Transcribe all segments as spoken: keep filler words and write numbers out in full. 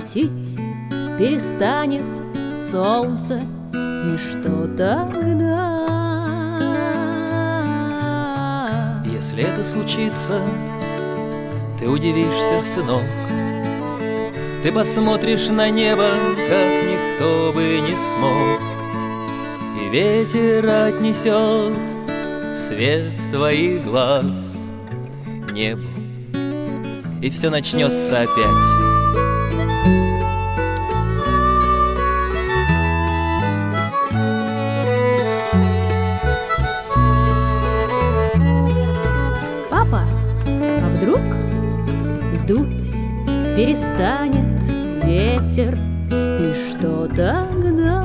светить перестанет солнце, и что тогда? Если это случится, ты удивишься, сынок. Ты посмотришь на небо, как никто бы не смог, и ветер отнесет свет твоих глаз небу, и все начнется опять. Папа, а вдруг дуть перестанет ветер, и что тогда?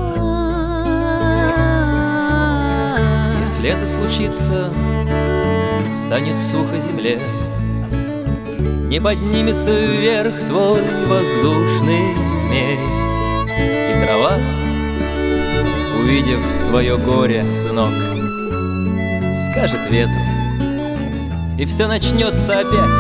Если это случится, станет сухо земле, не поднимется вверх твой воздушный змей, и трава, увидев твое горе, сынок, скажет ветру, и все начнется опять.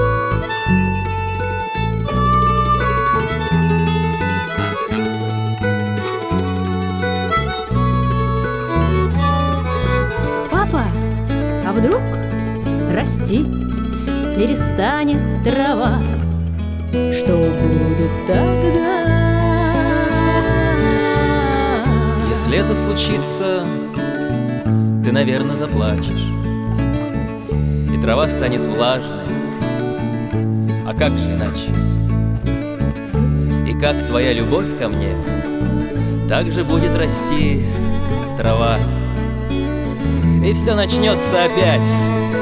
Папа, а вдруг расти перестанет трава, что будет тогда? Если это случится, ты, наверное, заплачешь, и трава станет влажной. А как же иначе? И как твоя любовь ко мне, так же будет расти трава, и все начнется опять.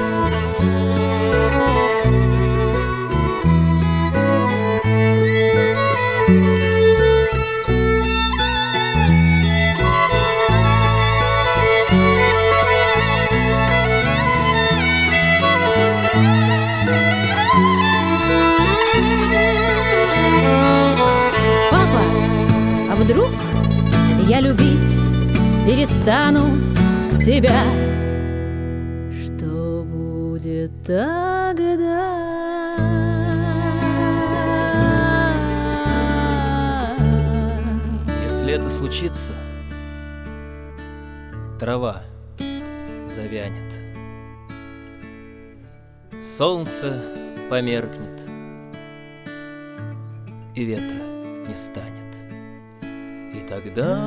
Папа, а вдруг я любить перестану тебя? Что будет тогда? Если это случится, трава завянет, солнце померкнет, и ветра не станет. И тогда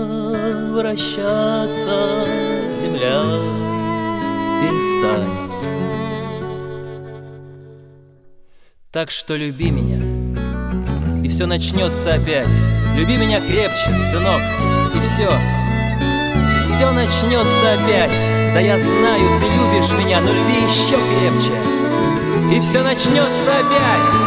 вращаться земля перестанет. Так что люби меня, и все начнется опять. Люби меня крепче, сынок, и все, все начнется опять. Да я знаю, ты любишь меня, но люби еще крепче, и все начнется опять.